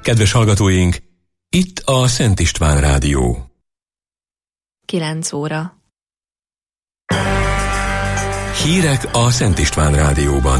Kedves hallgatóink, itt a Szent István Rádió. 9 óra. Hírek a Szent István Rádióban.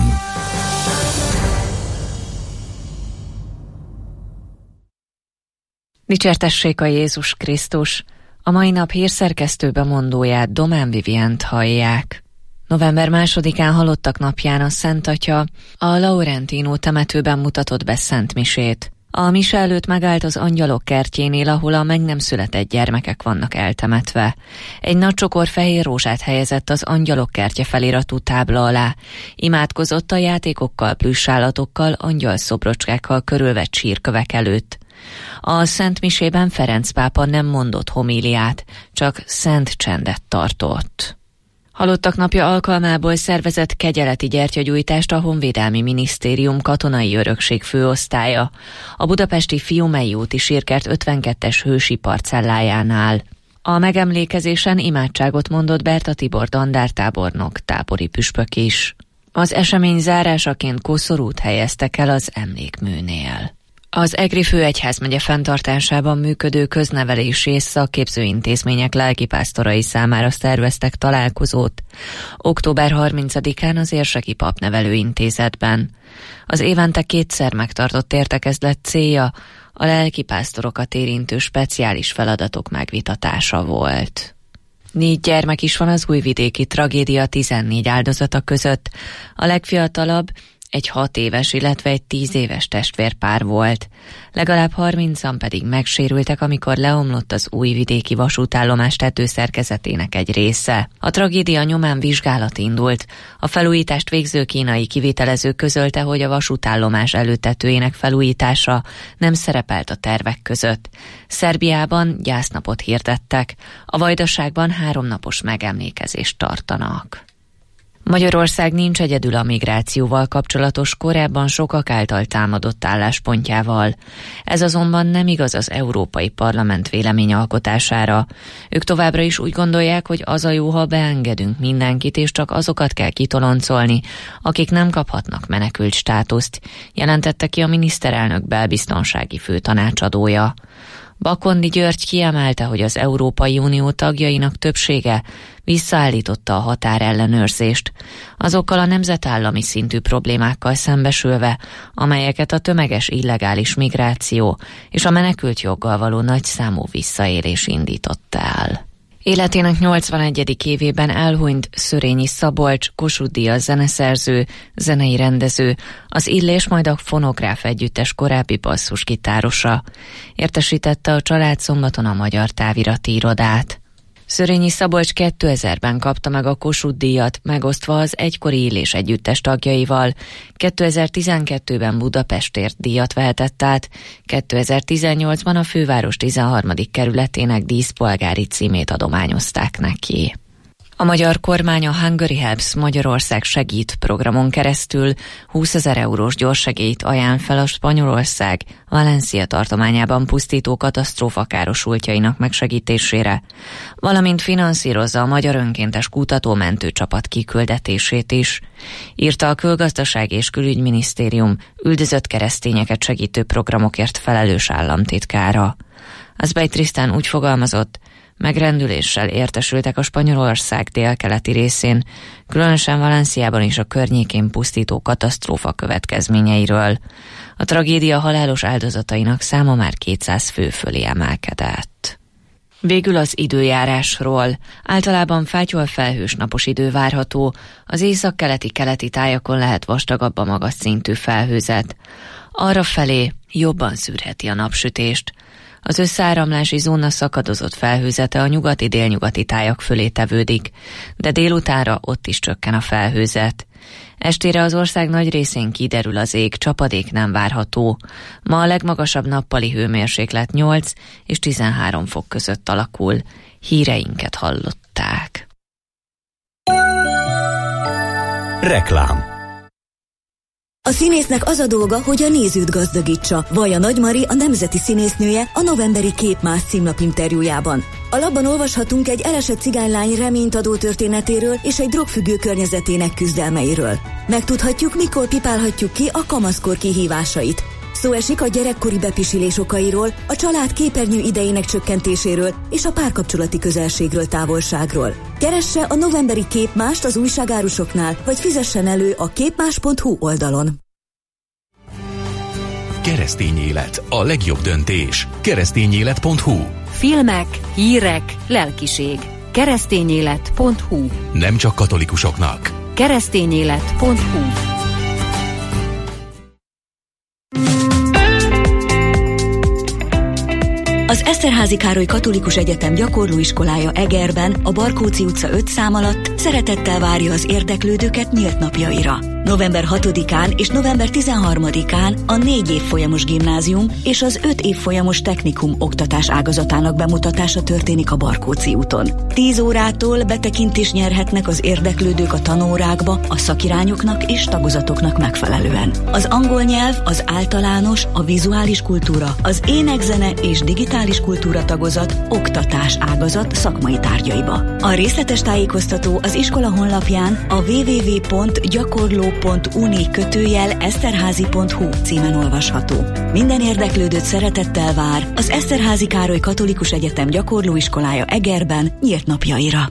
Dicsértessék a Jézus Krisztus! A mai nap hírszerkesztő bemondóját, Domán Vivient hallják. November 2-án halottak napján a Szent Atya a Laurentino temetőben mutatott be szentmisét. A mise előtt megállt az Angyalok kertjénél, ahol a meg nem született gyermekek vannak eltemetve. Egy nagy csokor fehér rózsát helyezett az Angyalok kertje feliratú tábla alá. Imádkozott a játékokkal, plüssállatokkal, angyalszobrocskákkal körülvett sírkövek előtt. A Szent Misében Ferenc pápa nem mondott homíliát, csak szent csendet tartott. Halottak napja alkalmából szervezett kegyeleti gyertyagyújtást a Honvédelmi Minisztérium katonai örökség főosztálya a budapesti Fiumei úti sírkert 52-es hősi parcellájánál. A megemlékezésen imádságot mondott Berta Tibor dandártábornok, tábori püspök is. Az esemény zárásaként koszorút helyeztek el az emlékműnél. Az Egri Főegyházmegye fenntartásában működő köznevelési és szakképző intézmények lelkipásztorai számára szerveztek találkozót október 30-án az Érseki Papnevelő Intézetben. Az évente 2-szer megtartott értekezlet célja a lelkipásztorokat érintő speciális feladatok megvitatása volt. 4 gyermek is van az újvidéki tragédia 14 áldozata között. A legfiatalabb egy 6 éves, illetve egy 10 éves testvérpár volt. Legalább 30-an pedig megsérültek, amikor leomlott az újvidéki vasútállomás tetőszerkezetének egy része. A tragédia nyomán vizsgálat indult. A felújítást végző kínai kivitelező közölte, hogy a vasútállomás előtetőjének felújítása nem szerepelt a tervek között. Szerbiában gyásznapot hirdettek. A Vajdaságban 3 napos megemlékezést tartanak. Magyarország nincs egyedül a migrációval kapcsolatos korábban sokak által támadott álláspontjával. Ez azonban nem igaz az Európai Parlament véleményalkotására. Ők továbbra is úgy gondolják, hogy az a jó, ha beengedünk mindenkit, és csak azokat kell kitoloncolni, akik nem kaphatnak menekült státuszt, jelentette ki a miniszterelnök belbiztonsági főtanácsadója. Bakondi György kiemelte, hogy az Európai Unió tagjainak többsége visszaállította a határellenőrzést, azokkal a nemzetállami szintű problémákkal szembesülve, amelyeket a tömeges illegális migráció és a menekült joggal való nagyszámú visszaélés indított el. Életének 81. évében elhunyt Szörényi Szabolcs, Kossuth-díjas zeneszerző, zenei rendező, az Illés majd a Fonográf együttes korábbi basszusgitárosa. Értesítette a család szombaton a Magyar Távirati Irodát. Szörényi Szabolcs 2000-ben kapta meg a Kossuth-díjat, megosztva az egykori Illés együttes tagjaival. 2012-ben Budapestért díjat vehetett át, 2018-ban a főváros 13. kerületének díszpolgári címét adományozták neki. A magyar kormány a Hungary Helps Magyarország Segít programon keresztül 20 000 eurós gyorssegélyt ajánl fel a Spanyolország Valencia tartományában pusztító katasztrófa károsultjainak megsegítésére, valamint finanszírozza a magyar önkéntes kutató-mentő csapat kiküldetését is, írta a Külgazdaság és Külügyminisztérium üldözött keresztényeket segítő programokért felelős államtitkára. Azbej Trisztán úgy fogalmazott, megrendüléssel értesültek a Spanyolország délkeleti részén, különösen Valenciában és a környékén pusztító katasztrófa következményeiről. A tragédia halálos áldozatainak száma már 200 fő fölé emelkedett. Végül az időjárásról. Általában fátyol-felhős napos idő várható, az északkeleti-keleti tájakon lehet vastagabb a magas szintű felhőzet. Arrafelé jobban szűrheti a napsütést. Az összeáramlási zóna szakadozott felhőzete a nyugati-délnyugati tájak fölé tevődik, de délutánra ott is csökken a felhőzet. Estére az ország nagy részén kiderül az ég, csapadék nem várható. Ma a legmagasabb nappali hőmérséklet 8 és 13 fok között alakul. Híreinket hallották. Reklám. A színésznek az a dolga, hogy a nézőt gazdagítsa. Vajja Nagy Mari, a nemzeti színésznője a novemberi Képmász címlapinterjújában. A lapban olvashatunk egy elesett cigánylány reményt adó történetéről és egy drogfüggő környezetének küzdelmeiről. Megtudhatjuk, mikor pipálhatjuk ki a kamaszkor kihívásait. Szó esik a gyerekkori bepisilés okairól, a család képernyő idejének csökkentéséről és a párkapcsolati közelségről, távolságról. Keresse a novemberi képmást az újságárusoknál, vagy fizessen elő a képmás.hu oldalon. Keresztény élet, a legjobb döntés. Keresztényélet.hu. Filmek, hírek, lelkiség. Keresztényélet.hu. Nem csak katolikusoknak. Keresztényélet.hu. Az Eszterházy Károly Katolikus Egyetem gyakorlóiskolája Egerben, a Barkóczy utca 5 szám alatt szeretettel várja az érdeklődőket nyílt napjaira. November 6-án és november 13-án a 4 évfolyamos gimnázium és az 5 évfolyamos technikum oktatás ágazatának bemutatása történik a Barkóczy úton. 10 órától betekintést nyerhetnek az érdeklődők a tanórákba a szakirányoknak és tagozatoknak megfelelően. Az angol nyelv, az általános, a vizuális kultúra, az ének-zene és digitális kultúra tagozat oktatás ágazat szakmai tárgyaiba. A részletes tájékoztató az iskola honlapján a www.gyakorló.uni/eszterházy.hu címen olvasható. Minden érdeklődőt szeretettel vár az Eszterházy Károly Katolikus Egyetem gyakorlóiskolája Egerben nyílt napjaira.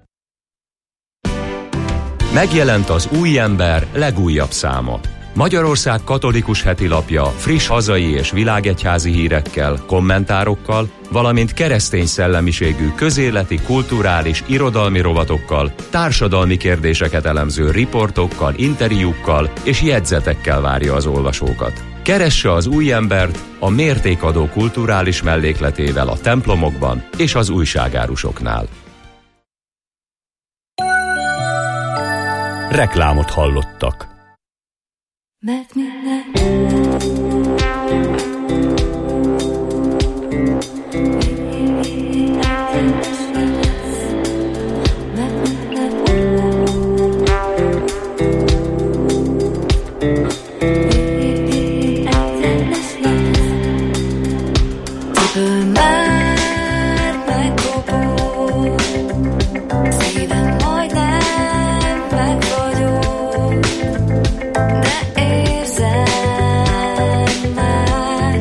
Megjelent az Új Ember legújabb száma. Magyarország katolikus hetilapja friss hazai és világegyházi hírekkel, kommentárokkal, valamint keresztény szellemiségű közéleti, kulturális, irodalmi rovatokkal, társadalmi kérdéseket elemző riportokkal, interjúkkal és jegyzetekkel várja az olvasókat. Keresse az Új Embert a mértékadó kulturális mellékletével a templomokban és az újságárusoknál. Reklámot hallottak. Mert minden érzem már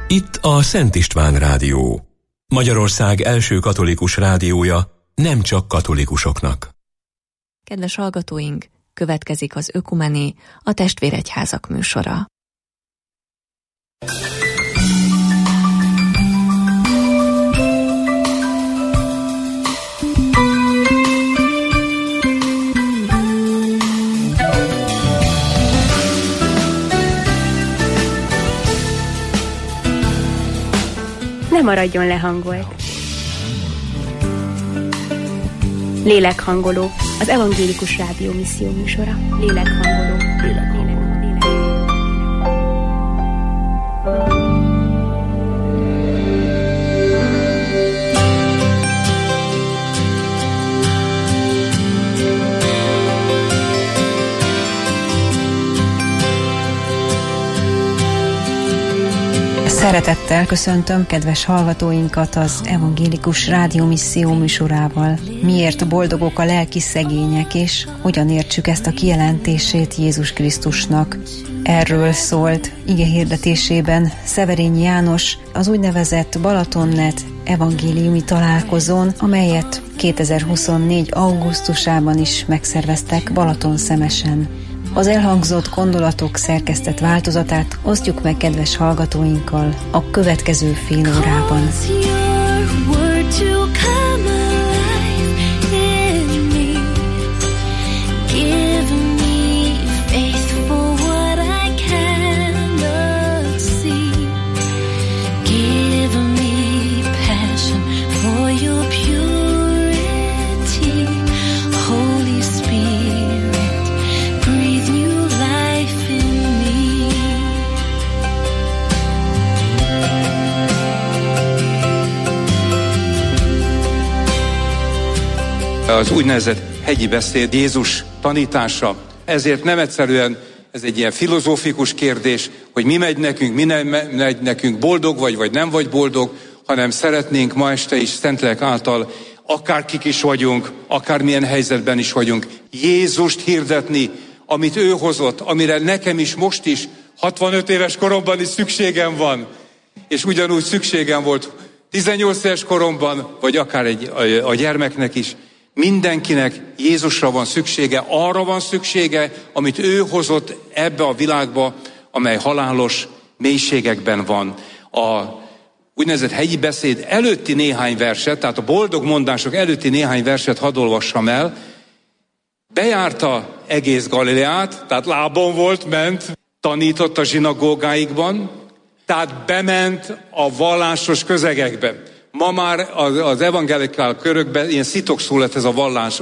Itt a Szent István Rádió. Magyarország első katolikus rádiója, nem csak katolikusoknak. Kedves hallgatóink, következik az Ökumené, a Testvéregyházak műsora. Ne maradjon lehangolt. Lélekhangoló, az Evangélikus Rádió misszió műsora. Lélekhangoló. Szeretettel köszöntöm kedves hallgatóinkat az Evangélikus Rádió misszió műsorával. Miért boldogok a lelki szegények, és hogyan értsük ezt a kijelentését Jézus Krisztusnak? Erről szólt igehirdetésében Szeverényi János az úgynevezett Balatonnet evangéliumi találkozón, amelyet 2024. augusztusában is megszerveztek Balatonszemesen. Az elhangzott gondolatok szerkesztett változatát osztjuk meg kedves hallgatóinkkal a következő fél órában. Az úgynevezett hegyi beszéd Jézus tanítása. Ezért nem egyszerűen ez egy ilyen filozófikus kérdés, hogy mi megy nekünk, mi nem megy nekünk, boldog vagy nem vagy boldog, hanem szeretnénk ma este is Szentlélek által, akárkik is vagyunk, akármilyen helyzetben is vagyunk, Jézust hirdetni, amit ő hozott, amire nekem is most is 65 éves koromban is szükségem van. És ugyanúgy szükségem volt 18 éves koromban, vagy akár a gyermeknek is. Mindenkinek Jézusra van szüksége, arra van szüksége, amit ő hozott ebbe a világba, amely halálos mélységekben van. A úgynevezett hegyi beszéd előtti néhány verset, tehát a boldog mondások előtti néhány verset hadd olvassam el. Bejárta egész Galileát, tehát lábon volt, ment, tanított a zsinagógáikban, tehát bement a vallásos közegekbe. Ma már az evangelikál körökben ilyen szitokszó lett ez a vallás.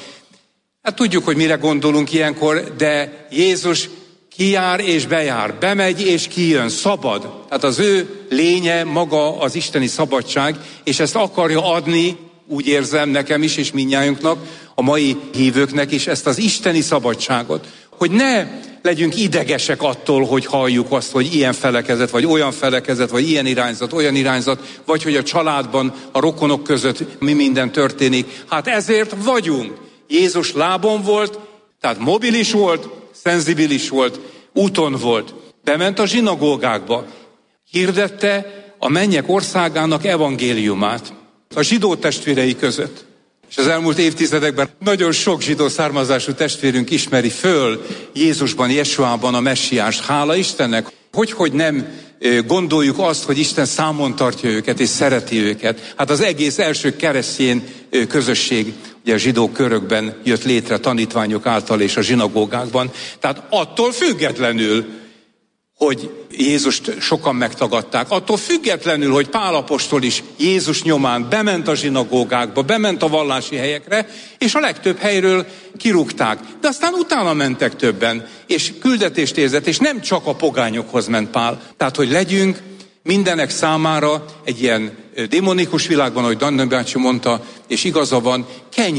Hát tudjuk, hogy mire gondolunk ilyenkor, de Jézus kijár és bejár, bemegy és kijön, szabad. Tehát az ő lénye maga az isteni szabadság, és ezt akarja adni, úgy érzem nekem is, és mindnyájunknak, a mai hívőknek is, ezt az isteni szabadságot. Hogy ne legyünk idegesek attól, hogy halljuk azt, hogy ilyen felekezet, vagy olyan felekezet, vagy ilyen irányzat, olyan irányzat, vagy hogy a családban, a rokonok között mi minden történik. Hát ezért vagyunk. Jézus lábon volt, tehát mobilis volt, szenzibilis volt, úton volt. Bement a zsinagógákba, hirdette a mennyek országának evangéliumát a zsidó testvérei között. És az elmúlt évtizedekben nagyon sok zsidó származású testvérünk ismeri föl Jézusban, Jesuában a messiást. Hála Istennek, hogy nem gondoljuk azt, hogy Isten számon tartja őket és szereti őket. Hát az egész első keresztény közösség ugye a zsidó körökben jött létre tanítványok által és a zsinagógákban. Tehát attól függetlenül, hogy Jézust sokan megtagadták. Attól függetlenül, hogy Pál apostol is Jézus nyomán bement a zsinagógákba, bement a vallási helyekre, és a legtöbb helyről kirúgták. De aztán utána mentek többen, és küldetést érzett, és nem csak a pogányokhoz ment Pál. Tehát, hogy legyünk mindenek számára egy ilyen démonikus világban, ahogy Danne bácsi mondta, és igaza van,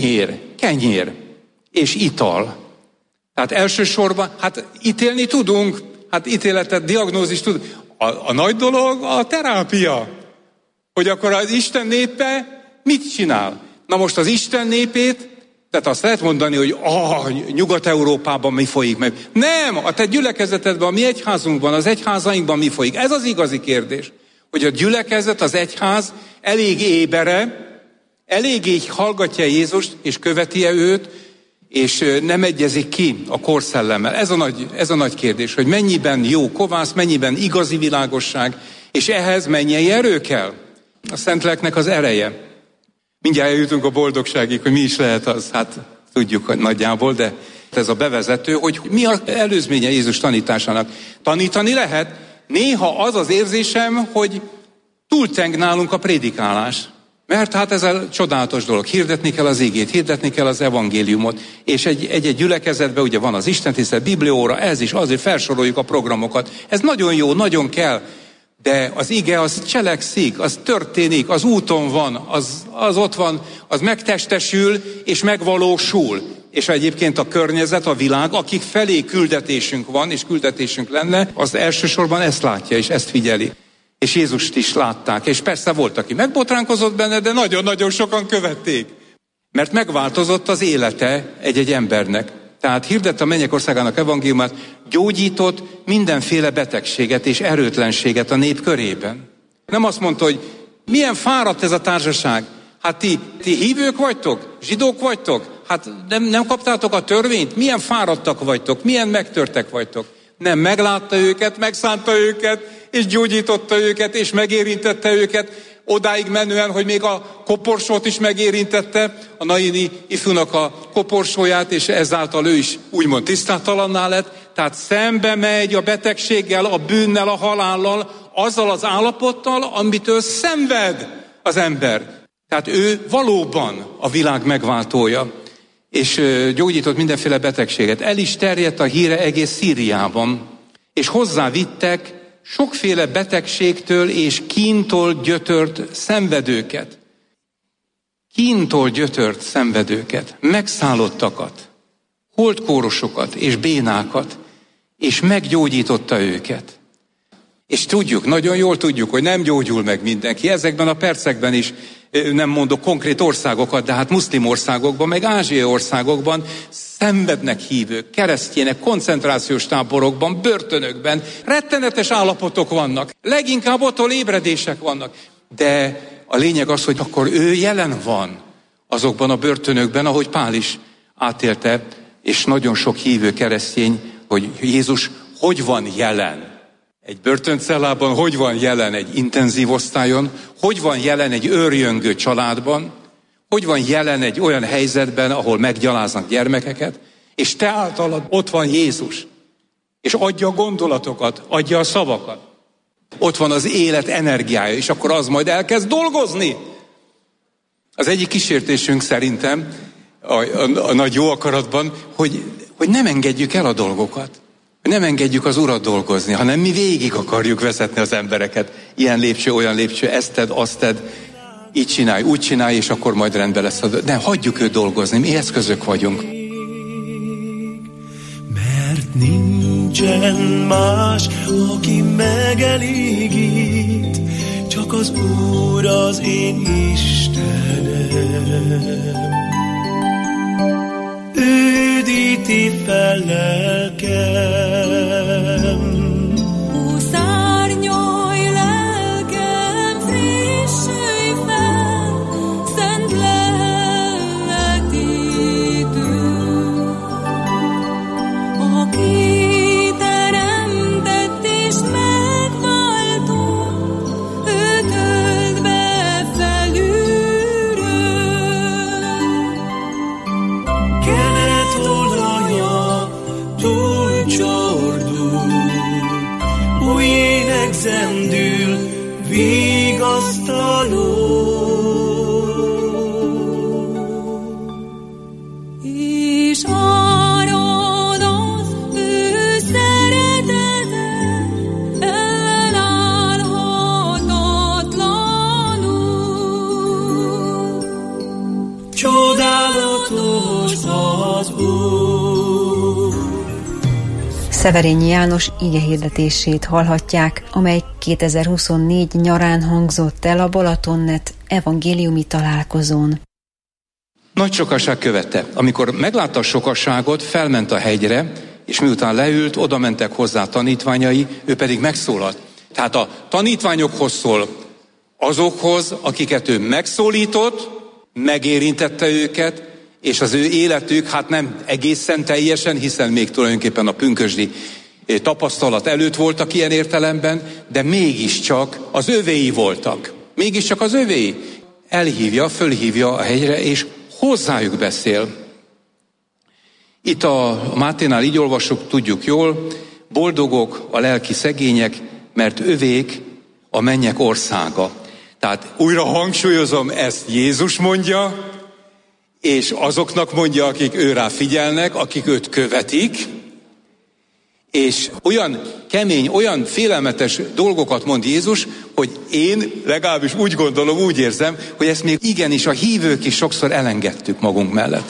kenyér és ital. Tehát elsősorban, hát ítélni tudunk, hát ítéletet, diagnózist tud. A nagy dolog a terápia. Hogy akkor az Isten népe mit csinál? Na most az Isten népét, tehát azt lehet mondani, hogy Nyugat-Európában mi folyik meg. Nem, a te gyülekezetedben, a mi egyházunkban, az egyházainkban mi folyik. Ez az igazi kérdés. Hogy a gyülekezet, az egyház elég ébere, elég így hallgatja Jézust, és követi-e őt, és nem egyezik ki a korszellemmel. Ez a nagy kérdés, hogy mennyiben jó kovász, mennyiben igazi világosság, és ehhez mennyi erő kell. A Szentléleknek az ereje. Mindjárt eljutunk a boldogságig, hogy mi is lehet az. Hát tudjuk hogy nagyjából, de ez a bevezető, hogy mi az előzménye Jézus tanításának. Tanítani lehet. Néha az az érzésem, hogy túlteng nálunk a prédikálás. Mert hát ez a csodálatos dolog. Hirdetni kell az igét, hirdetni kell az evangéliumot. És egy gyülekezetben ugye van az istentisztelet, biblióra, ez is, azért felsoroljuk a programokat. Ez nagyon jó, nagyon kell. De az ige az cselekszik, az történik, az úton van, az ott van, az megtestesül és megvalósul. És egyébként a környezet, a világ, akik felé küldetésünk van, és küldetésünk lenne, az elsősorban ezt látja és ezt figyeli. És Jézust is látták, és persze volt, aki megbotránkozott benne, de nagyon-nagyon sokan követték. Mert megváltozott az élete egy-egy embernek. Tehát hirdette a mennyek országának evangéliumát, gyógyított mindenféle betegséget és erőtlenséget a nép körében. Nem azt mondta, hogy milyen fáradt ez a társaság. Hát ti hívők vagytok? Zsidók vagytok? Hát nem kaptátok a törvényt? Milyen fáradtak vagytok? Milyen megtörtek vagytok? Nem, meglátta őket, megszánta őket, és gyógyította őket, és megérintette őket, odáig menően, hogy még a koporsót is megérintette, a Naini ifjúnak a koporsóját, és ezáltal ő is úgymond tisztátalanná lett. Tehát szembe megy a betegséggel, a bűnnel, a halállal, azzal az állapottal, amitől szenved az ember. Tehát ő valóban a világ megváltója, és gyógyított mindenféle betegséget. El is terjedt a híre egész Szíriában, és hozzávittek sokféle betegségtől és kíntól gyötört szenvedőket. Kíntól gyötört szenvedőket, megszállottakat, holtkórosokat és bénákat, és meggyógyította őket. És tudjuk, nagyon jól tudjuk, hogy nem gyógyul meg mindenki. Ezekben a percekben is nem mondok konkrét országokat, de hát muszlim országokban, meg ázsiai országokban szenvednek hívők, keresztjének, koncentrációs táborokban, börtönökben. Rettenetes állapotok vannak. Leginkább ottól ébredések vannak. De a lényeg az, hogy akkor ő jelen van azokban a börtönökben, ahogy Pál is átélte, és nagyon sok hívő keresztény, hogy Jézus hogy van jelen. Egy börtöncellában, hogy van jelen egy intenzív osztályon, hogy van jelen egy őrjöngő családban, hogy van jelen egy olyan helyzetben, ahol meggyaláznak gyermekeket, és te általad ott van Jézus, és adja a gondolatokat, adja a szavakat. Ott van az élet energiája, és akkor az majd elkezd dolgozni. Az egyik kísértésünk szerintem, a nagy jó akaratban, hogy nem engedjük el a dolgokat. Nem engedjük az Urat dolgozni, hanem mi végig akarjuk vezetni az embereket. Ilyen lépcső, olyan lépcső, ezt tedd, azt tedd, így csinálj, úgy csinálj, és akkor majd rendben lesz. De hagyjuk őt dolgozni, mi eszközök vagyunk. Mert nincsen más, aki megelégít, csak az Úr az én Istenem. Üdíti fel lelkem. Szárnyolj lelkem, frissülj fel, szent lelletítő. Aki teremtett és megváltó, ő tölt be felülről. Túlcsordul, új ének zendül, vigasztaló. És árad az ő szeretete, ellenállhatatlanul. Csodálatos az Úr. Szeverényi János igehirdetését hallhatják, amely 2024 nyarán hangzott el a Balatonnet evangéliumi találkozón. Nagy sokaság követte. Amikor meglátta a sokasságot, felment a hegyre, és miután leült, oda mentek hozzá tanítványai, ő pedig megszólalt. Tehát a tanítványokhoz szól, azokhoz, akiket ő megszólított, megérintette őket, és az ő életük hát nem egészen teljesen, hiszen még tulajdonképpen a pünkösdi tapasztalat előtt voltak ilyen értelemben, de mégiscsak az övéi voltak. Mégiscsak az övéi. Fölhívja a hegyre, és hozzájuk beszél. Itt a Máténál így olvassuk, tudjuk jól, boldogok a lelki szegények, mert övék a mennyek országa. Tehát újra hangsúlyozom, ezt Jézus mondja, és azoknak mondja, akik őrá figyelnek, akik őt követik, és olyan kemény, olyan félelmetes dolgokat mond Jézus, hogy én legalábbis úgy gondolom, úgy érzem, hogy ezt még igenis a hívők is sokszor elengedtük magunk mellett.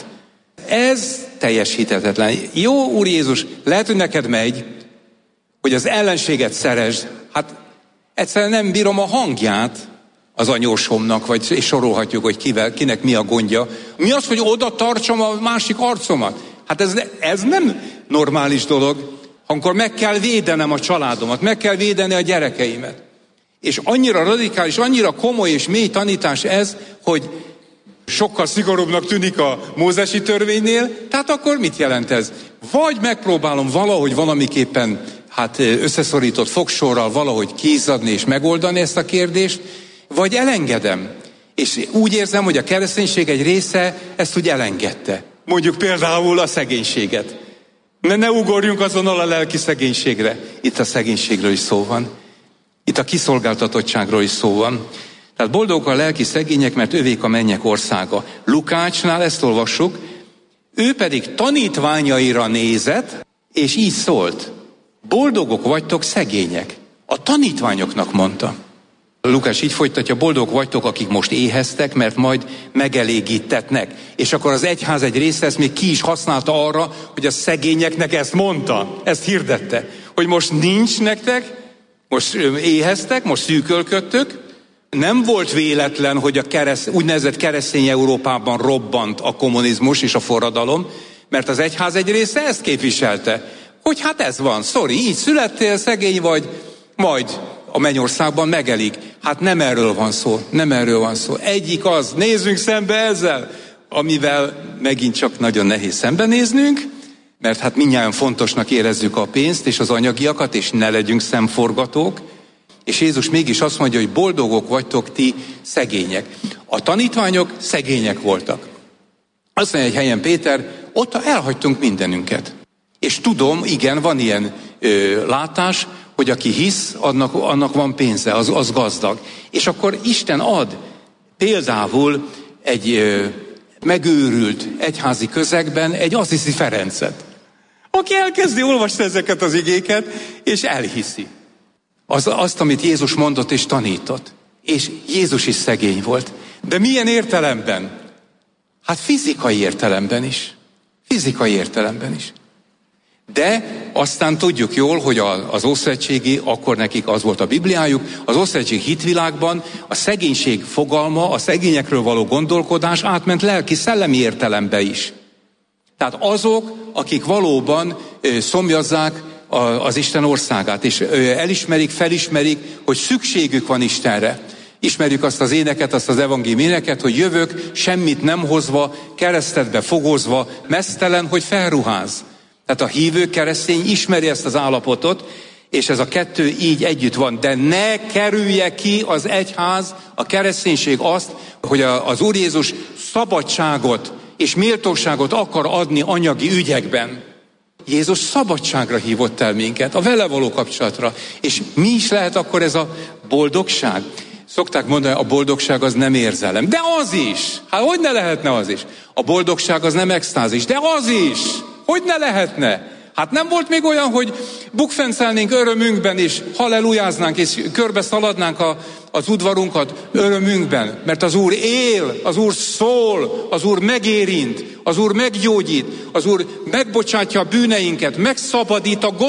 Ez teljes hihetetlen. Jó, Úr Jézus, lehet, hogy neked megy, hogy az ellenséget szeresd. Hát egyszerűen nem bírom a hangját az anyósomnak, és sorolhatjuk, hogy kinek mi a gondja. Mi az, hogy oda tartsam a másik arcomat? Hát ez nem normális dolog. Amikor meg kell védenem a családomat, meg kell védeni a gyerekeimet. És annyira radikális, annyira komoly és mély tanítás ez, hogy sokkal szigorúbbnak tűnik a mózesi törvénynél, tehát akkor mit jelent ez? Vagy megpróbálom valahogy valamiképpen összeszorított fogsorral valahogy kiizzadni és megoldani ezt a kérdést, vagy elengedem. És úgy érzem, hogy a kereszténység egy része ezt úgy elengedte. Mondjuk például a szegénységet. Ne ugorjunk azonnal a lelki szegénységre. Itt a szegénységről is szó van. Itt a kiszolgáltatottságról is szó van. Tehát boldogok a lelki szegények, mert övék a mennyek országa. Lukácsnál ezt olvassuk, ő pedig tanítványaira nézett, és így szólt. Boldogok vagytok szegények. A tanítványoknak mondta. Lukács így folytatja, boldogok vagytok, akik most éheztek, mert majd megelégítetnek. És akkor az egyház egy része ezt még ki is használta arra, hogy a szegényeknek ezt mondta, ezt hirdette. Hogy most nincs nektek, most éheztek, most szűkölködtök. Nem volt véletlen, hogy a úgynevezett keresztény Európában robbant a kommunizmus és a forradalom, mert az egyház egy része ezt képviselte. Hogy hát ez van, így születtél, szegény vagy, majd a mennyországban megelik. Hát nem erről van szó, nem erről van szó. Egyik az, nézzünk szembe ezzel, amivel megint csak nagyon nehéz szembenéznünk, mert hát mindnyájan fontosnak érezzük a pénzt és az anyagiakat, és ne legyünk szemforgatók. És Jézus mégis azt mondja, hogy boldogok vagytok ti szegények. A tanítványok szegények voltak. Azt mondja egy helyen Péter, ott elhagytunk mindenünket. És tudom, igen, van ilyen látás, hogy aki hisz, annak van pénze, az gazdag. És akkor Isten ad például egy megőrült egyházi közegben egy Assisi Ferencet, aki elkezdi olvasni ezeket az igéket, és elhiszi. Azt, amit Jézus mondott és tanított. És Jézus is szegény volt. De milyen értelemben? Hát fizikai értelemben is. Fizikai értelemben is. De aztán tudjuk jól, hogy az ószövetségi, akkor nekik az volt a Bibliájuk, az ószövetségi hitvilágban a szegénység fogalma, a szegényekről való gondolkodás átment lelki-szellemi értelembe is. Tehát azok, akik valóban szomjazzák az Isten országát, és elismerik, felismerik, hogy szükségük van Istenre. Ismerjük azt az éneket, azt az evangélium éneket, hogy jövök, semmit nem hozva, keresztedbe fogozva, meztelen, hogy felruház. Tehát a hívő keresztény ismeri ezt az állapotot, és ez a kettő így együtt van. De ne kerülje ki az egyház, a kereszténység azt, hogy az Úr Jézus szabadságot és méltóságot akar adni anyagi ügyekben. Jézus szabadságra hívott el minket, a vele való kapcsolatra. És mi is lehet akkor ez a boldogság? Szokták mondani, a boldogság az nem érzelem. De az is! Hát hogy ne lehetne az is? A boldogság az nem extázis, de az is! Hogy ne lehetne? Hát nem volt még olyan, hogy bukfencelnénk örömünkben, és hallelujáznánk, és körbe szaladnánk az udvarunkat örömünkben. Mert az Úr él, az Úr szól, az Úr megérint, az Úr meggyógyít, az Úr megbocsátja a bűneinket, megszabadít a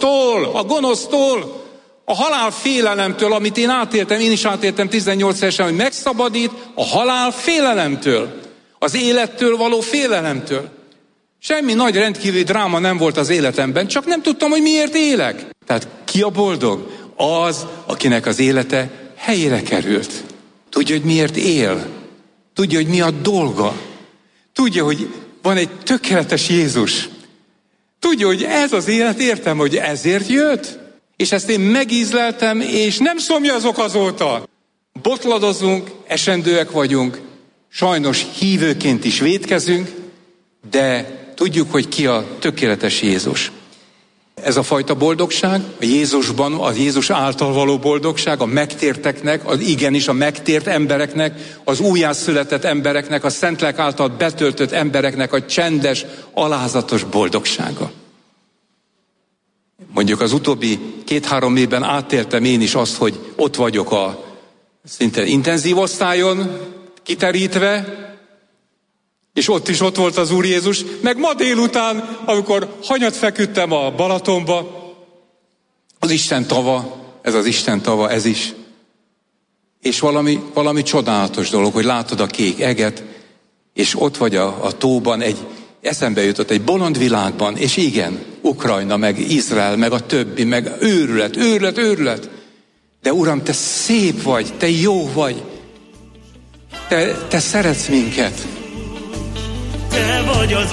gonosztól, a halál félelemtől, amit én is átéltem 18 évesen, hogy megszabadít a halál félelemtől, az élettől való félelemtől. Semmi nagy rendkívüli dráma nem volt az életemben, csak nem tudtam, hogy miért élek. Tehát ki a boldog? Az, akinek az élete helyére került. Tudja, hogy miért él. Tudja, hogy mi a dolga. Tudja, hogy van egy tökéletes Jézus. Tudja, hogy ez az élet, értem, hogy ezért jött. És ezt én megízleltem, és nem szomjazok azóta. Botladozunk, esendőek vagyunk, sajnos hívőként is vétkezünk, de tudjuk, hogy ki a tökéletes Jézus. Ez a fajta boldogság, a Jézusban, a Jézus által való boldogság, a megtérteknek, igenis a megtért embereknek, az újjászületett embereknek, a Szentlélek által betöltött embereknek a csendes, alázatos boldogsága. Mondjuk az utóbbi 2-3 évben átéltem én is azt, hogy ott vagyok a szinte intenzív osztályon, kiterítve, és ott volt az Úr Jézus, meg ma délután, amikor hanyat feküdtem a Balatonba, az Isten tava, ez az Isten tava, ez is. És valami csodálatos dolog, hogy látod a kék eget, és ott vagy a tóban, eszembe jutott egy bolond világban, és igen, Ukrajna, meg Izrael, meg a többi, meg őrület. De Uram, te szép vagy, te jó vagy, te szeretsz minket. Te vagy az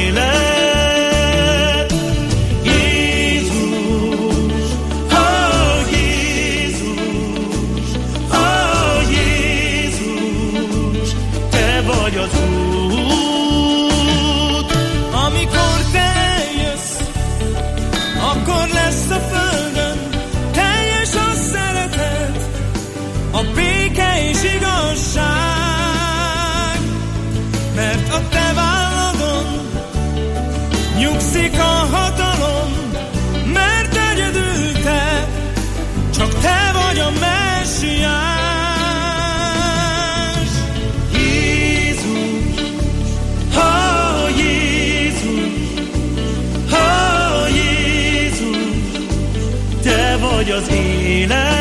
élet, Jézus, Jézus, te vagy az út. Amikor te eljössz, akkor lesz a földön teljes a szeretet, a béke és igazság. Mert a te válladon nyugszik a hatalom, mert egyedül te, csak te vagy a messiás. Jézus, Jézus, te vagy az élet.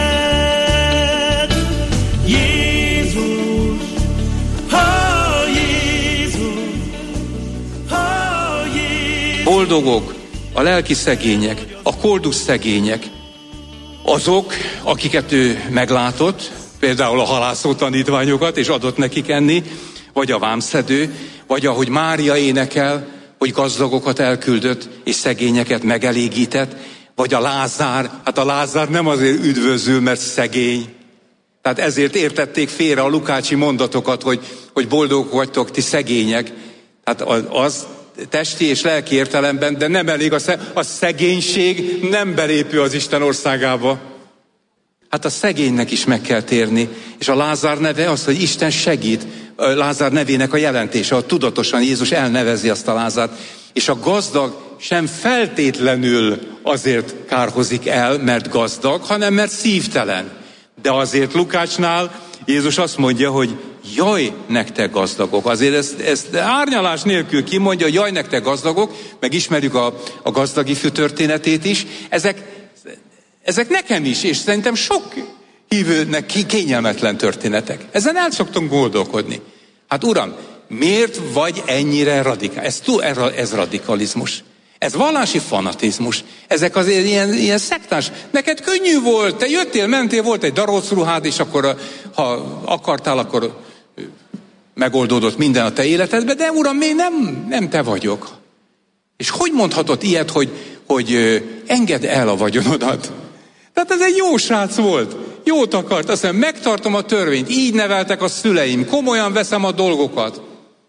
Boldogok a lelki szegények, a koldus szegények, azok, akiket ő meglátott, például a halászó tanítványokat, és adott nekik enni, vagy a vámszedő, vagy ahogy Mária énekel, hogy gazdagokat elküldött, és szegényeket megelégített, vagy a Lázár, hát a Lázár nem azért üdvözül, mert szegény. Tehát ezért értették félre a lukácsi mondatokat, hogy boldogok vagytok, ti szegények. Hát az testi és lelki értelemben, de nem elég, a szegénység nem belépő az Isten országába. Hát a szegénynek is meg kell térni, és a Lázár neve az, hogy Isten segít, Lázár nevének a jelentése, hogy tudatosan Jézus elnevezi azt a Lázárt, és a gazdag sem feltétlenül azért kárhozik el, mert gazdag, hanem mert szívtelen. De azért Lukácsnál Jézus azt mondja, hogy jaj, nektek gazdagok. Azért ezt árnyalás nélkül kimondja, hogy jaj, nektek gazdagok, meg ismerjük a gazdag ifjú történetét is. Ezek nekem is, és szerintem sok hívőnek kényelmetlen történetek. Ezen el szoktunk gondolkodni. Hát Uram, miért vagy ennyire radikális? Ez radikalizmus. Ez vallási fanatizmus. Ezek azért ilyen szektás. Neked könnyű volt, te jöttél, mentél, volt egy darócruhád, és akkor, ha akartál, akkor megoldódott minden a te életedben, de Uram, még nem te vagyok. És hogy mondhatod ilyet, hogy engedd el a vagyonodat? Tehát ez egy jó srác volt, jót akart, azt mondja, megtartom a törvényt, így neveltek a szüleim, komolyan veszem a dolgokat.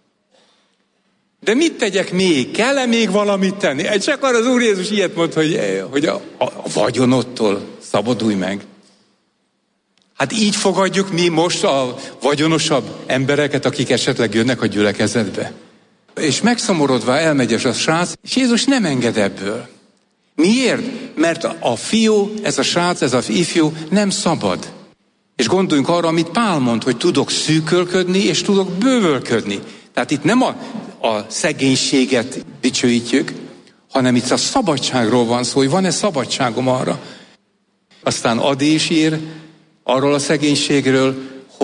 De mit tegyek még? Kell-e még valamit tenni? Csak arra az Úr Jézus ilyet mond, hogy a vagyonodtól szabadulj meg. Hát így fogadjuk mi most a vagyonosabb embereket, akik esetleg jönnek a gyülekezetbe. És megszomorodva elmegy ez a srác, és Jézus nem enged ebből. Miért? Mert a fiú, ez a srác, ez az ifjú nem szabad. És gondoljunk arra, amit Pál mond, hogy tudok szűkölködni, és tudok bővölködni. Tehát itt nem a szegénységet dicsőítjük, hanem itt a szabadságról van szó, hogy van-e szabadságom arra. Aztán Adi is ír arról a szegénységről,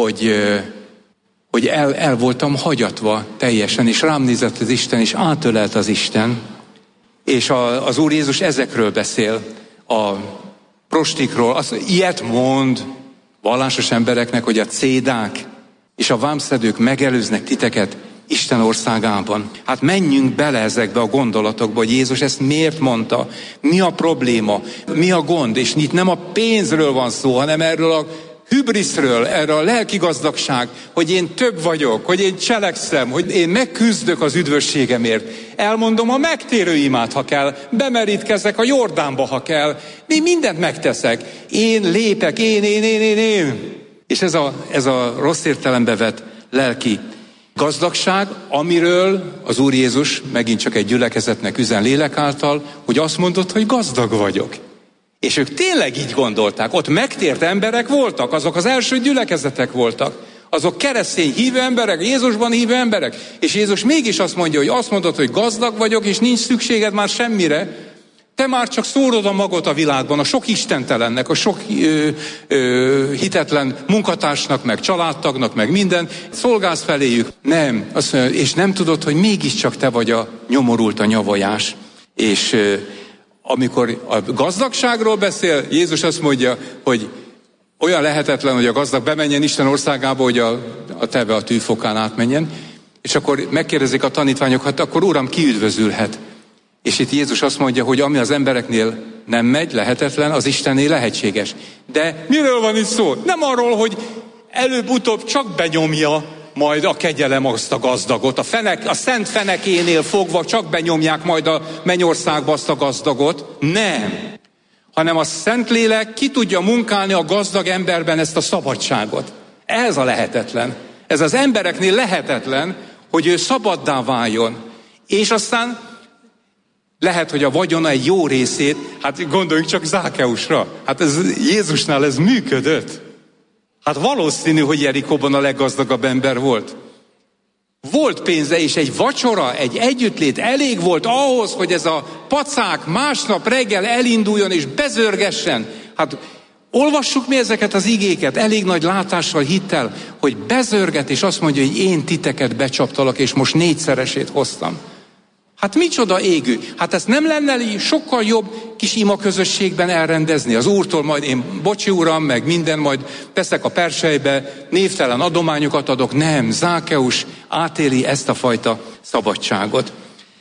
hogy el voltam hagyatva teljesen, és rám nézett az Isten, és átölelt az Isten. És az Úr Jézus ezekről beszél prostikról. Ilyet mond vallásos embereknek, hogy a cédák és a vámszedők megelőznek titeket Isten országában. Hát menjünk bele ezekbe a gondolatokba, hogy Jézus ezt miért mondta, mi a probléma, mi a gond, és itt nem a pénzről van szó, hanem erről a hübriszről, erről a lelki gazdagság, hogy én több vagyok, hogy én cselekszem, hogy én megküzdök az üdvösségemért. Elmondom a megtérő imát, ha kell, bemerítkezek a Jordánba, ha kell. Én mindent megteszek. Én lépek, én. És ez a rossz értelembe vett lelki gazdagság, amiről az Úr Jézus megint csak egy gyülekezetnek üzen lélek által, hogy azt mondott, hogy gazdag vagyok. És ők tényleg így gondolták. Ott megtért emberek voltak, azok az első gyülekezetek voltak. Azok keresztény hívő emberek, Jézusban hívő emberek. És Jézus mégis azt mondja, hogy azt mondod, hogy gazdag vagyok, és nincs szükséged már semmire. Te már csak szórod a magot a világban, a sok istentelennek, a sok hitetlen munkatársnak, meg családtagnak, meg minden. Szolgálsz feléjük. Nem. Azt mondja, és nem tudod, hogy mégiscsak te vagy a nyomorult, a nyavajás. És amikor a gazdagságról beszél, Jézus azt mondja, hogy olyan lehetetlen, hogy a gazdag bemenjen Isten országába, hogy a teve a tűfokán átmenjen. És akkor megkérdezik a tanítványok, hát akkor Uram, ki üdvözülhet? És itt Jézus azt mondja, hogy ami az embereknél nem megy, lehetetlen, az Istennél lehetséges. De miről van itt szó? Nem arról, hogy előbb-utóbb csak benyomja majd a kegyelem azt a gazdagot. A szent fenekénél fogva csak benyomják majd a mennyországba azt a gazdagot. Nem. Hanem a Szentlélek ki tudja munkálni a gazdag emberben ezt a szabadságot. Ez a lehetetlen. Ez az embereknél lehetetlen, hogy ő szabaddá váljon. És aztán lehet, hogy a vagyona egy jó részét, hát gondoljunk csak Zákeusra. Hát Jézusnál ez működött. Hát valószínű, hogy Jerikóban a leggazdagabb ember volt. Volt pénze, és egy vacsora, egy együttlét elég volt ahhoz, hogy ez a pacák másnap reggel elinduljon és bezörgessen. Hát olvassuk mi ezeket az igéket, elég nagy látással, hittel, hogy bezörget, és azt mondja, hogy én titeket becsaptalak, és most 4-szeresét hoztam. Hát micsoda égő. Hát ezt nem lenne sokkal jobb kis ima közösségben elrendezni? Az Úrtól majd én, bocsi Uram, meg minden, majd teszek a perselybe, névtelen adományokat adok. Nem, Zákeus átéli ezt a fajta szabadságot.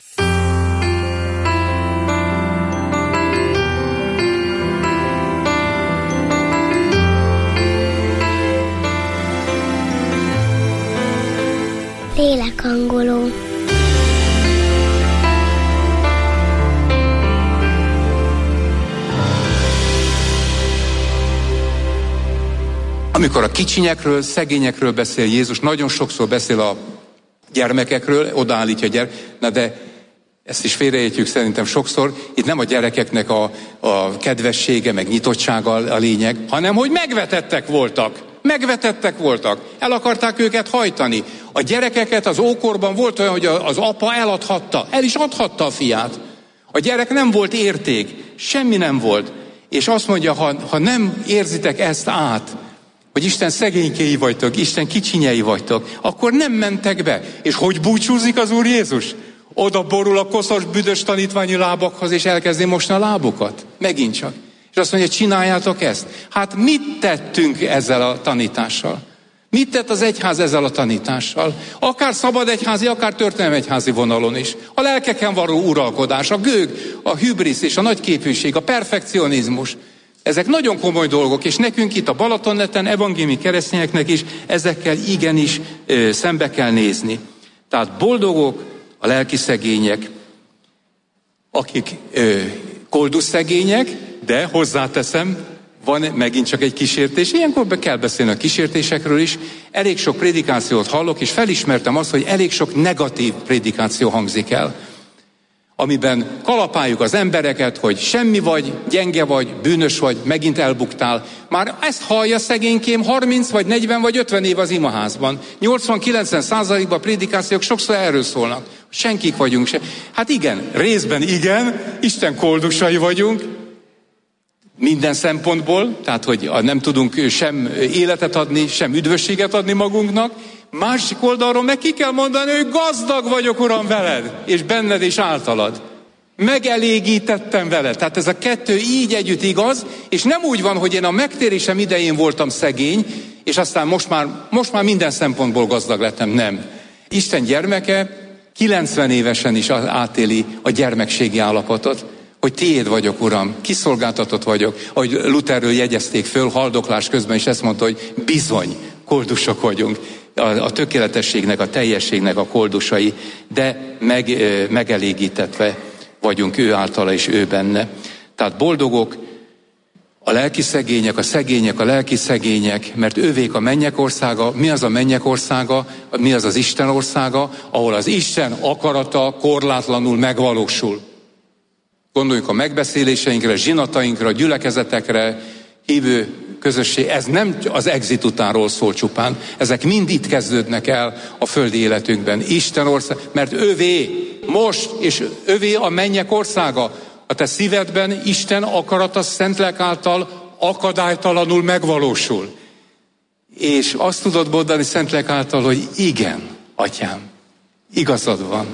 Lélekhangoló. Amikor a kicsinyekről, szegényekről beszél Jézus, nagyon sokszor beszél a gyermekekről, odaállítja a gyermek, de ezt is félreértjük szerintem sokszor, itt nem a gyerekeknek a kedvessége, meg nyitottsága a lényeg, hanem hogy megvetettek voltak, el akarták őket hajtani. A gyerekeket az ókorban volt olyan, hogy az apa el is adhatta a fiát. A gyerek nem volt érték, semmi nem volt. És azt mondja, ha nem érzitek ezt át, hogy Isten szegénykéi vagytok, Isten kicsinyei vagytok, akkor nem mentek be. És hogy búcsúzik az Úr Jézus? Oda borul a koszos, büdös tanítványi lábakhoz, és elkezdi mosni a lábukat. Megint csak. És azt mondja, csináljátok ezt. Hát mit tettünk ezzel a tanítással? Mit tett az egyház ezzel a tanítással? Akár szabad egyházi, akár történelmi egyházi vonalon is. A lelkeken való uralkodás, a gőg, a hübrisz és a nagyképűség, a perfekcionizmus. Ezek nagyon komoly dolgok, és nekünk itt a Balatonneten, evangéliumi keresztényeknek is ezekkel igenis szembe kell nézni. Tehát boldogok a lelki szegények, akik koldusszegények, de hozzáteszem, van megint csak egy kísértés, ilyenkor kell beszélni a kísértésekről is. Elég sok prédikációt hallok, és felismertem azt, hogy elég sok negatív prédikáció hangzik el, amiben kalapáljuk az embereket, hogy semmi vagy, gyenge vagy, bűnös vagy, megint elbuktál. Már ezt hallja szegénykém 30 vagy 40 vagy 50 év az imaházban. 80-90%-ban a prédikációk sokszor erről szólnak. Senkik vagyunk se. Hát igen, részben igen, Isten koldusai vagyunk, minden szempontból, tehát hogy nem tudunk sem életet adni, sem üdvösséget adni magunknak. Másik oldalról meg ki kell mondani, hogy gazdag vagyok, Uram, veled, és benned és általad. megelégítettem vele. Tehát ez a kettő így együtt igaz, és nem úgy van, hogy én a megtérésem idején voltam szegény, és aztán most már minden szempontból gazdag lettem. Nem. Isten gyermeke 90 évesen is átéli a gyermekségi állapotot, hogy tiéd vagyok, Uram, kiszolgáltatott vagyok. Ahogy Lutherről jegyezték föl, haldoklás közben is ezt mondta, hogy bizony, koldusok vagyunk. A tökéletességnek, a teljességnek a koldusai, de megelégítetve vagyunk ő általa és ő benne. Tehát boldogok a lelki szegények, a lelki szegények, mert ővék a mennyek országa. Mi az a mennyek országa? Mi az az Isten országa? Ahol az Isten akarata korlátlanul megvalósul. Gondoljunk a megbeszéléseinkre, zsinatainkra, gyülekezetekre, hívő közösség. Ez nem az exit utánról szól csupán. Ezek mind itt kezdődnek el a földi életünkben. Isten ország, mert ővé most, és ővé a mennyek országa. A te szívedben Isten akarata Szentlélek által akadálytalanul megvalósul. És azt tudod mondani Szentlélek által, hogy igen, Atyám, igazad van.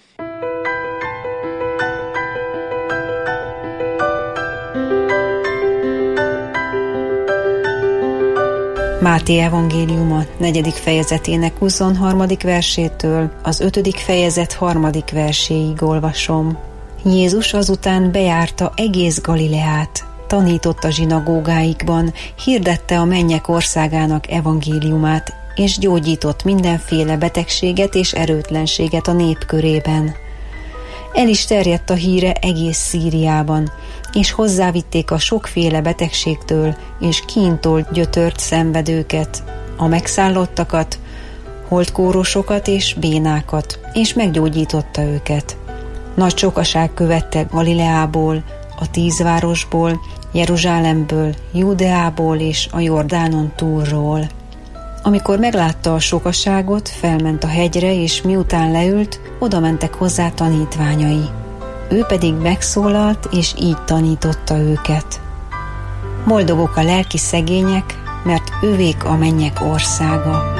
Máté evangéliuma 4. fejezetének 23. versétől az 5. fejezet 3. verséig olvasom. Jézus azután bejárta egész Galileát, tanította zsinagógáikban, hirdette a mennyek országának evangéliumát, és gyógyított mindenféle betegséget és erőtlenséget a nép körében. El is terjedt a híre egész Szíriában, és hozzávitték a sokféle betegségtől és kíntól gyötört szenvedőket, a megszállottakat, holtkórosokat és bénákat, és meggyógyította őket. Nagy sokaság követte Galileából, a 10 városból, Jeruzsálemből, Júdeából és a Jordánon túlról. Amikor meglátta a sokaságot, felment a hegyre, és miután leült, oda mentek hozzá tanítványai. Ő pedig megszólalt, és így tanította őket. Boldogok a lelki szegények, mert ővék a mennyek országa.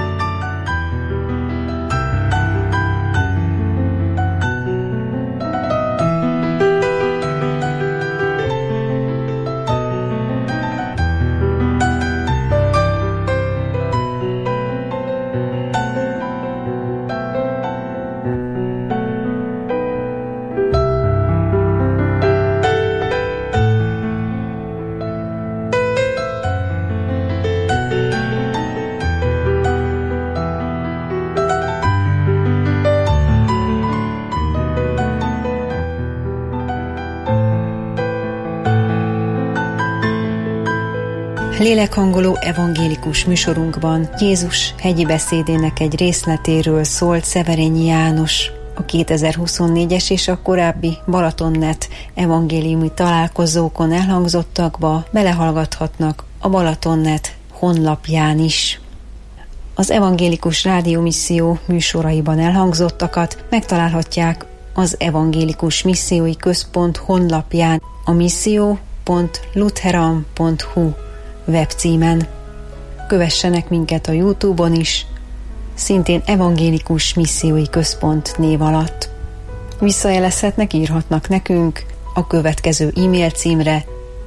Lélekhangoló evangélikus műsorunkban Jézus hegyi beszédének egy részletéről szólt Szeverényi János. A 2024-es és a korábbi Balatonnet evangéliumi találkozókon elhangzottakba belehallgathatnak a Balatonnet honlapján is. Az Evangélikus Rádiómisszió műsoraiban elhangzottakat megtalálhatják az Evangélikus Missziói Központ honlapján, a misszió.lutheran.hu webcímen. Kövessenek minket a YouTube-on is, szintén Evangélikus Missziói Központ név alatt. Visszajelezhetnek, írhatnak nekünk a következő e-mail címre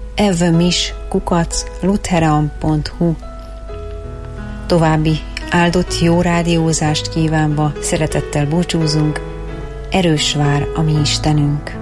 evmis@lutheran.hu. További áldott jó rádiózást kívánva szeretettel búcsúzunk. Erős vár a mi Istenünk.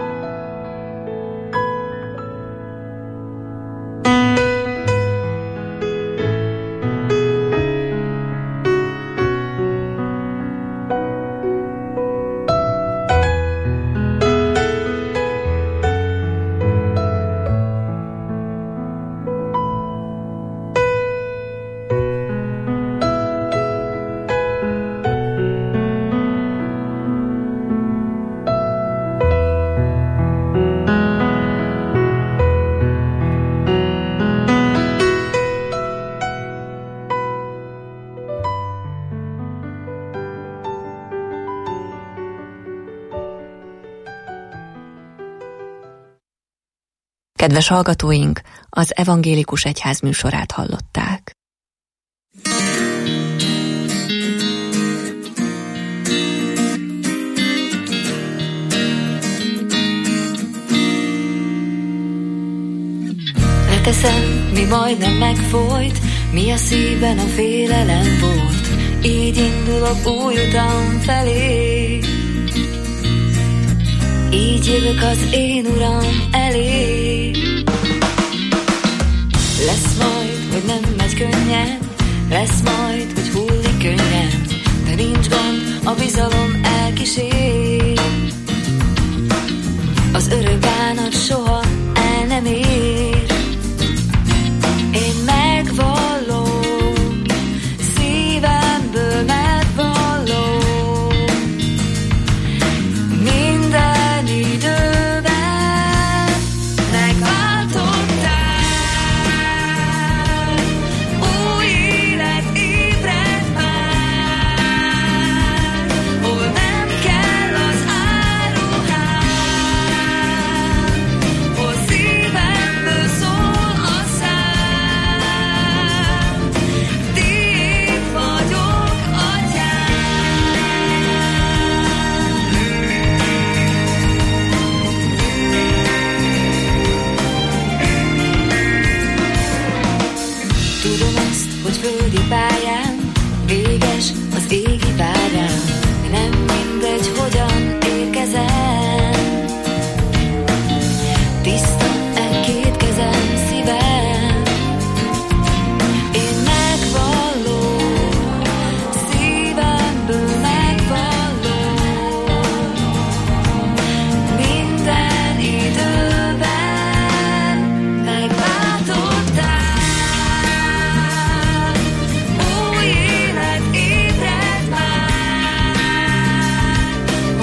Kedves hallgatóink, az Evangélikus Egyház műsorát hallották. majdnem megfolyt, mi a szívben a félelem volt. Így indulok új utam felé, így jövök az én Uram elé. Lesz majd, hogy nem megy könnyen, lesz majd, hogy hullik könnyen, de nincs gond, a bizalom elkísér. Az örök bánat soha el nem ér. Én megvallom, szívemből megvallom, minden időben megváltottál. Új élet ébred már, hol nem kell az áruhár, hol szívemből szól a szám. Tiéd vagyok, Atyám. Tudom azt, hogy földi pályán véges az égi várám, de nem mindegy, hogyan érkezem. Tiszta egy-két kezem, szívem. Én megvallom, szívemből megvallom, minden időben megváltottál. Új élet ébred már,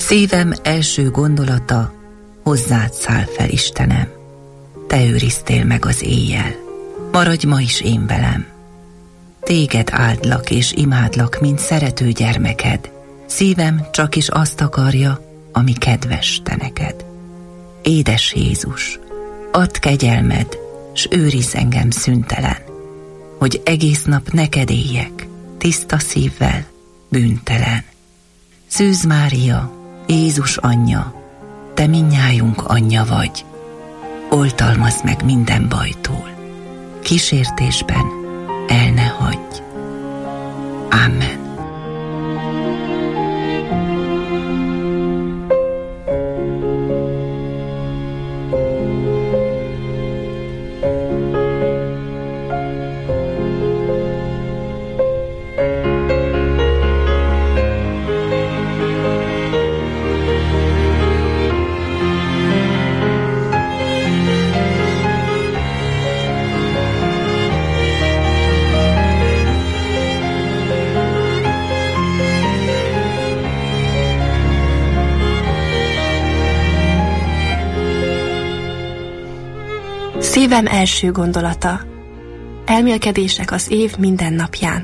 Szívem első gondolata, hozzád száll fel, Istenem. Te őriztél meg az éjjel, maradj ma is én velem. Téged áldlak és imádlak, mint szerető gyermeked. Szívem csak is azt akarja, ami kedves te neked. Édes Jézus, add kegyelmed, s őrizz engem szüntelen, hogy egész nap neked éljek, tiszta szívvel, bűntelen. Szűz Mária, Jézus anyja, te mindnyájunk anyja vagy. Oltalmazd meg minden bajtól, kísértésben el ne hagyj. Amen. Szívem első gondolata. Elmélkedések az év minden napján.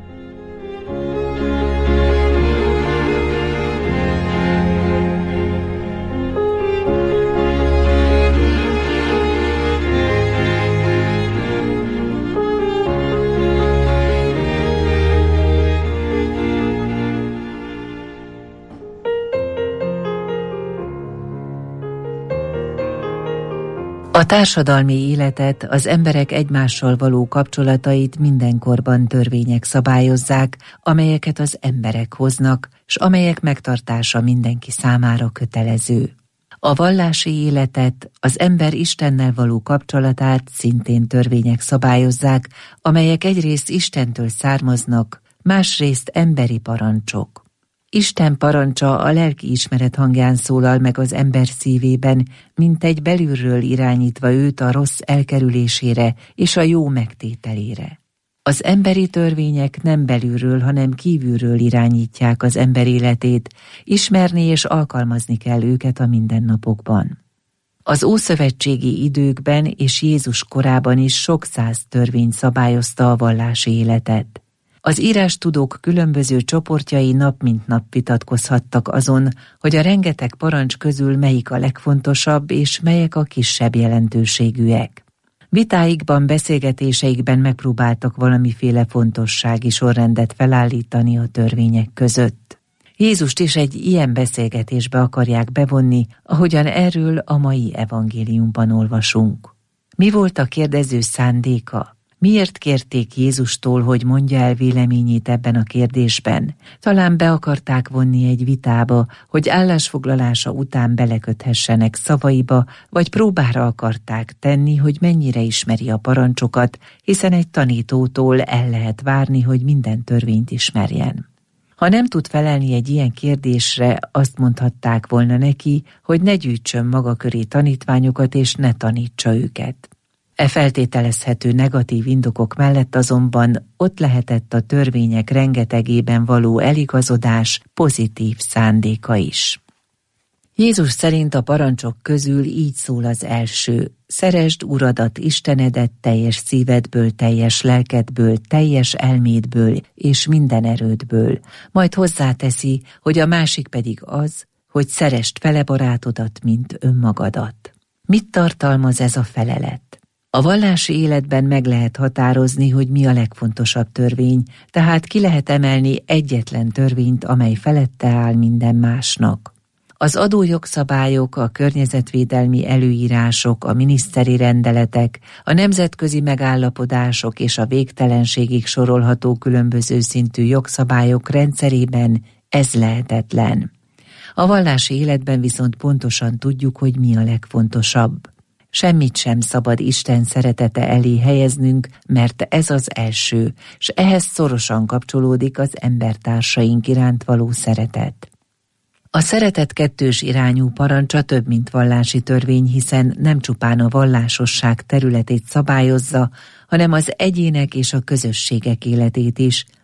A társadalmi életet, az emberek egymással való kapcsolatait mindenkorban törvények szabályozzák, amelyeket az emberek hoznak, s amelyek megtartása mindenki számára kötelező. A vallási életet, az ember Istennel való kapcsolatát szintén törvények szabályozzák, amelyek egyrészt Istentől származnak, másrészt emberi parancsok. Isten parancsa a lelkiismeret hangján szólal meg az ember szívében, mintegy belülről irányítva őt a rossz elkerülésére és a jó megtételére. Az emberi törvények nem belülről, hanem kívülről irányítják az ember életét, ismerni és alkalmazni kell őket a mindennapokban. Az ószövetségi időkben és Jézus korában is sok száz törvény szabályozta a vallási életet. Az írástudók különböző csoportjai nap mint nap vitatkozhattak azon, hogy a rengeteg parancs közül melyik a legfontosabb és melyek a kisebb jelentőségűek. Vitáikban, beszélgetéseikben megpróbáltak valamiféle fontossági sorrendet felállítani a törvények között. Jézust is egy ilyen beszélgetésbe akarják bevonni, ahogyan erről a mai evangéliumban olvasunk. Mi volt a kérdező szándéka? Miért kérték Jézustól, hogy mondja el véleményét ebben a kérdésben? Talán be akarták vonni egy vitába, hogy állásfoglalása után beleköthessenek szavaiba, vagy próbára akarták tenni, hogy mennyire ismeri a parancsokat, hiszen egy tanítótól el lehet várni, hogy minden törvényt ismerjen. Ha nem tud felelni egy ilyen kérdésre, azt mondhatták volna neki, hogy ne gyűjtsön maga köré tanítványokat és ne tanítsa őket. E feltételezhető negatív indokok mellett azonban ott lehetett a törvények rengetegében való eligazodás pozitív szándéka is. Jézus szerint a parancsok közül így szól az első: szeresd Uradat, Istenedet teljes szívedből, teljes lelkedből, teljes elmédből és minden erődből. Majd hozzáteszi, hogy a másik pedig az, hogy szeresd fele barátodat, mint önmagadat. Mit tartalmaz ez a felelet? A vallási életben meg lehet határozni, hogy mi a legfontosabb törvény, tehát ki lehet emelni egyetlen törvényt, amely felette áll minden másnak. Az adójogszabályok, a környezetvédelmi előírások, a miniszteri rendeletek, a nemzetközi megállapodások és a végtelenségig sorolható különböző szintű jogszabályok rendszerében ez lehetetlen. A vallási életben viszont pontosan tudjuk, hogy mi a legfontosabb. Semmit sem szabad Isten szeretete elé helyeznünk, mert ez az első, s ehhez szorosan kapcsolódik az embertársaink iránt való szeretet. A szeretet kettős irányú parancsa több, mint vallási törvény, hiszen nem csupán a vallásosság területét szabályozza, hanem az egyének és a közösségek életét is,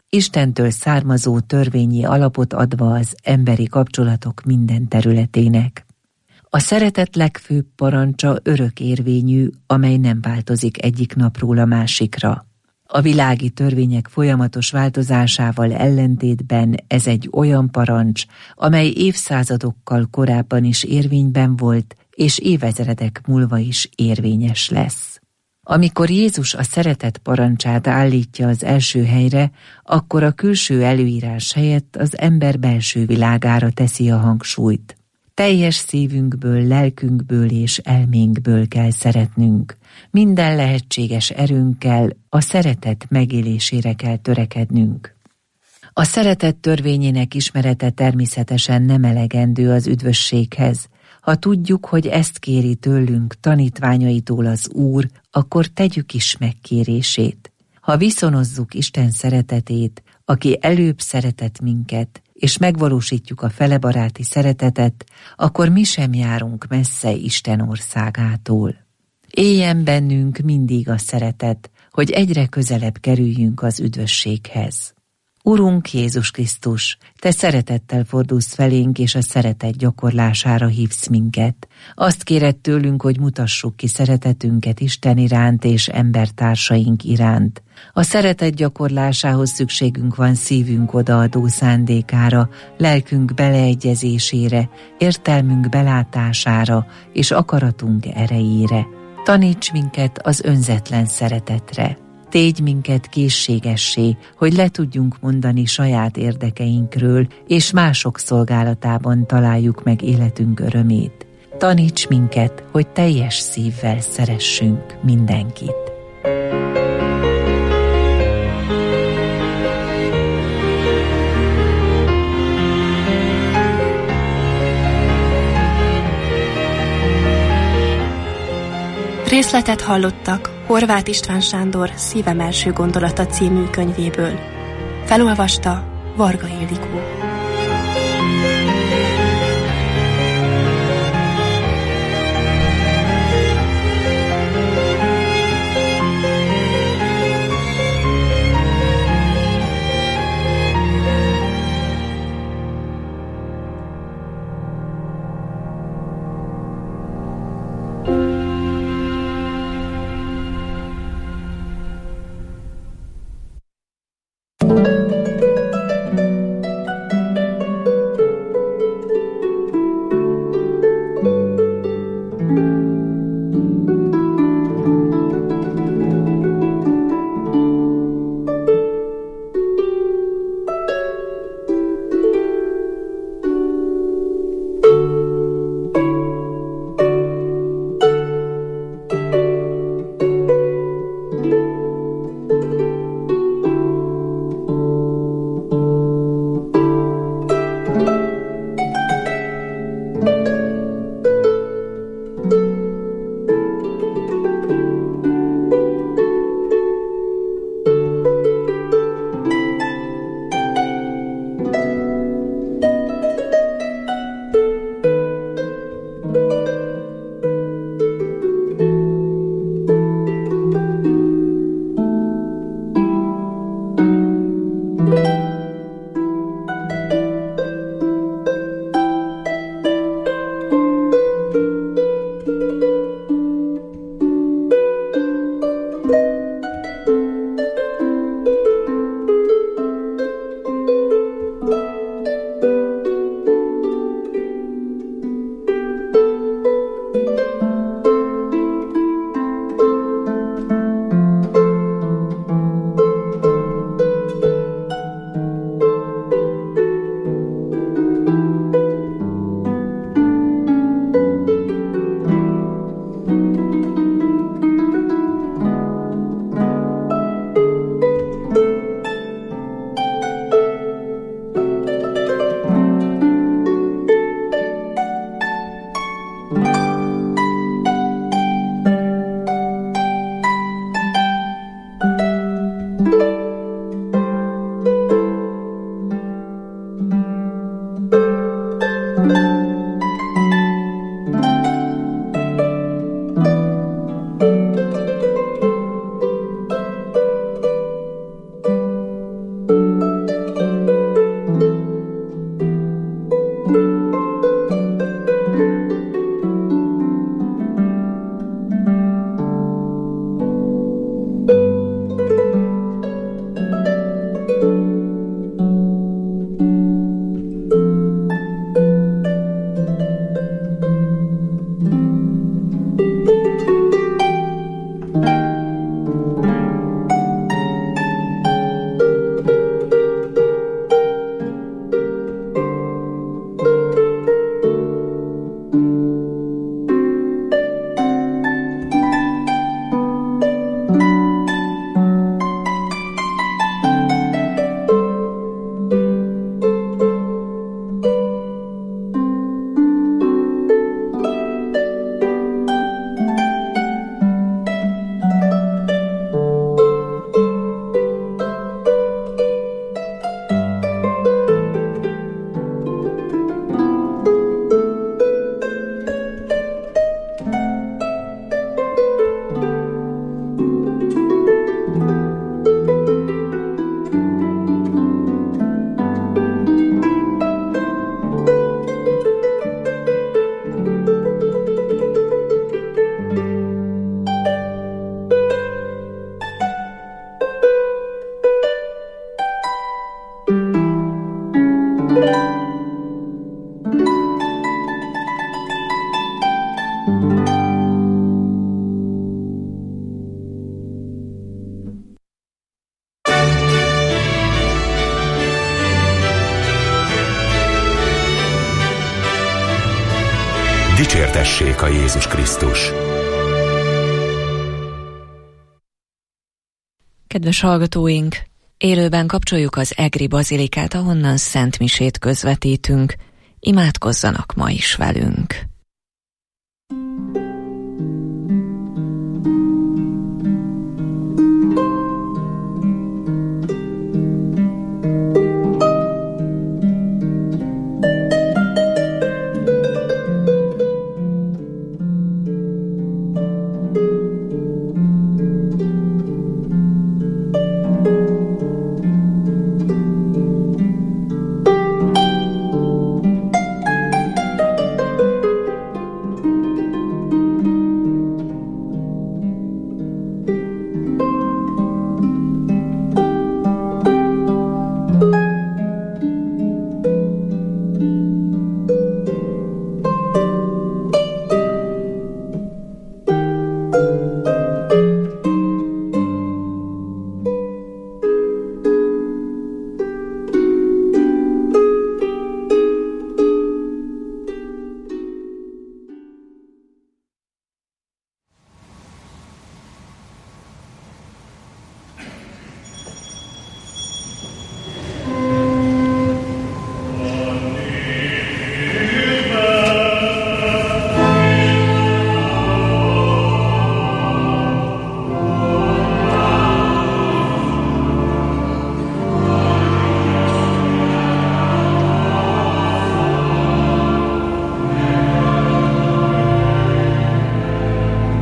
Istentől származó törvényi alapot adva az emberi kapcsolatok minden területének. A szeretet legfőbb parancsa örökérvényű, amely nem változik egyik napról a másikra. A világi törvények folyamatos változásával ellentétben ez egy olyan parancs, amely évszázadokkal korábban is érvényben volt, és évezredek múlva is érvényes lesz. Amikor Jézus a szeretet parancsát állítja az első helyre, akkor a külső előírás helyett az ember belső világára teszi a hangsúlyt. Teljes szívünkből, lelkünkből és elménkből kell szeretnünk. Minden lehetséges erőnkkel a szeretet megélésére kell törekednünk. A szeretet törvényének ismerete természetesen nem elegendő az üdvösséghez. Ha tudjuk, hogy ezt kéri tőlünk tanítványaitól az Úr, akkor tegyük is megkérését. Ha viszonozzuk Isten szeretetét, aki előbb szeretett minket, és megvalósítjuk a felebaráti szeretetet, akkor mi sem járunk messze Isten országától. Éljen bennünk mindig a szeretet, hogy egyre közelebb kerüljünk az üdvösséghez. Urunk Jézus Krisztus, Te szeretettel fordulsz felénk, és a szeretet gyakorlására hívsz minket. Azt kéred tőlünk, hogy mutassuk ki szeretetünket Isten iránt és embertársaink iránt. A szeretet gyakorlásához szükségünk van szívünk odaadó szándékára, lelkünk beleegyezésére, értelmünk belátására és akaratunk erejére. Taníts minket az önzetlen szeretetre. Tégy minket készségessé, hogy le tudjunk mondani saját érdekeinkről, és mások szolgálatában találjuk meg életünk örömét. Taníts minket, hogy teljes szívvel szeressünk mindenkit. Részletet hallottak Horváth István Sándor Szívem első gondolata című könyvéből. Felolvasta Varga Ildikó. tessék a Jézus Krisztus. Kedves hallgatóink, élőben kapcsoljuk az egri bazilikát, ahonnan szentmisét közvetítünk. Imádkozzanak ma is velünk.